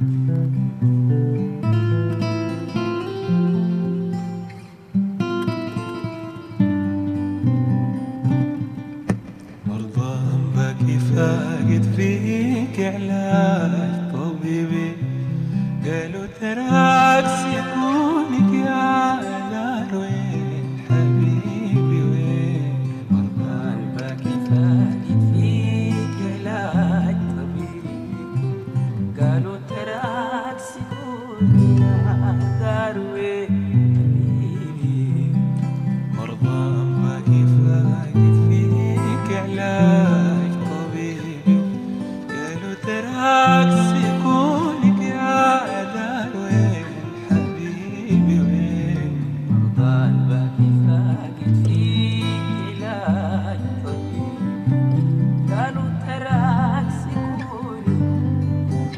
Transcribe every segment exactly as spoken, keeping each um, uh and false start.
مرضان باكي فاقد فيك علاج طبيبي، قالوا ترى عكس يكونك يا دار وين حبيبي وين. مرضان باكي فاقد فيك علاج طبيبي، قالوا ترى عكس يكونك يا دار وين حبيبي. مرضان باكي فاقد فيك علاج طبيبي، قالوا ترى عكس يكونك يا دار وين حبيبي وين. مرضان باكي فاقد فيك علاج طبيبي، قالوا ترى عكس يكونك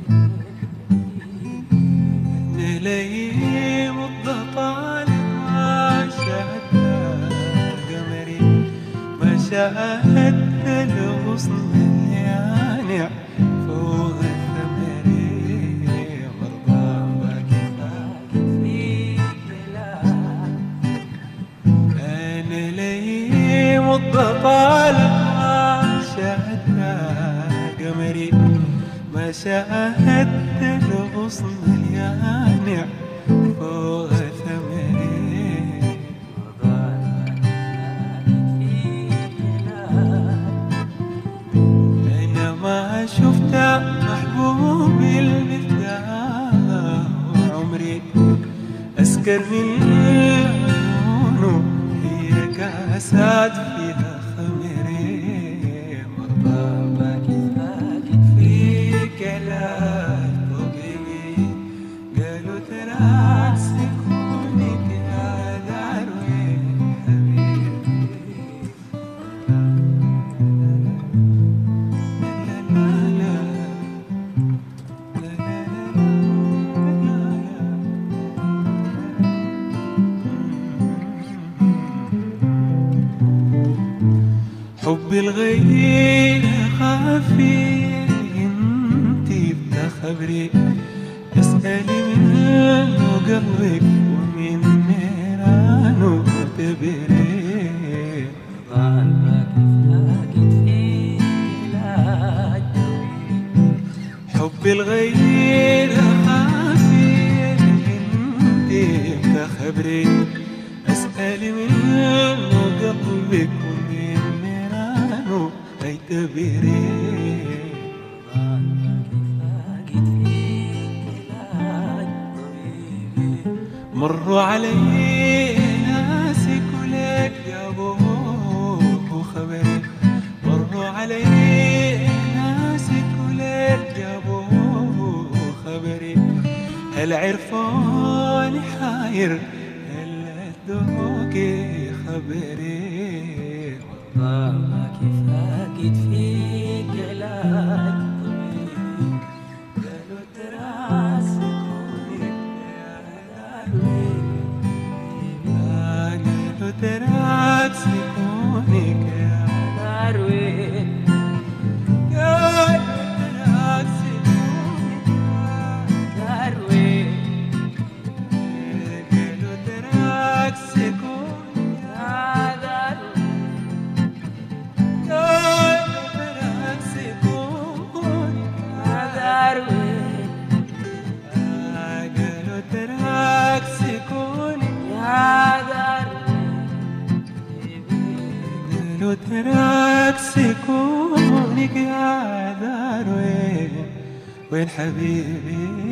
نلايم الضطالب ما شاهدنا قمري، ما شاهدت الغصن اليانع فوق الثمري. مرضان باكي فاقد فيك علاج. أنا ليم الضطالب ما شاهدنا قمري، ما شاهدت الغصن اليانع فوق ثمري. مرضان باكي فيك علاج. أنا ما شفت محبوبي المفتاح وعمري أسكر من عيونه، هي كاسات فيها خمري. مرضان باكي فاقد فيك علاج طبيبي، قالوا ترى عكس يكونك يا دار وين حبيبي. لا لا لا لا لا لا لا. حب الغير خافي انتي بتخبري، اسألي منه قلبك ومن نيرانه تبري. مرضان باكي فاقد فيك علاج طبيبي، حب الغير خافي انتي بتخبري، اسألي منه قلبك ومن نيرانه تبري. مرضان باكي فاقد فيك علاج طبيبي. مروا علي ناسك ولك جابوه خبري، مروا علي ناسك ولك جابوه خبري. هل عرفوني حاير هل ادوكي خبري. مرضان باكي فاقد فيك علاج طبيبي، قالوا ترى عكس يكونك يا دار وين حبيبي. قالوا ترى عكس يكونك يا دار وين. قالوا ترى عكس يكونك دار وين. قالوا ترى عكس يكونك يا دار وين. قالوا ترى عكس يكونك يا دار وين. قالوا ترى عكس يكونك يا دار وين حبيبي. قالوا ترى عكس يكونك يا دار وين وين حبيبي.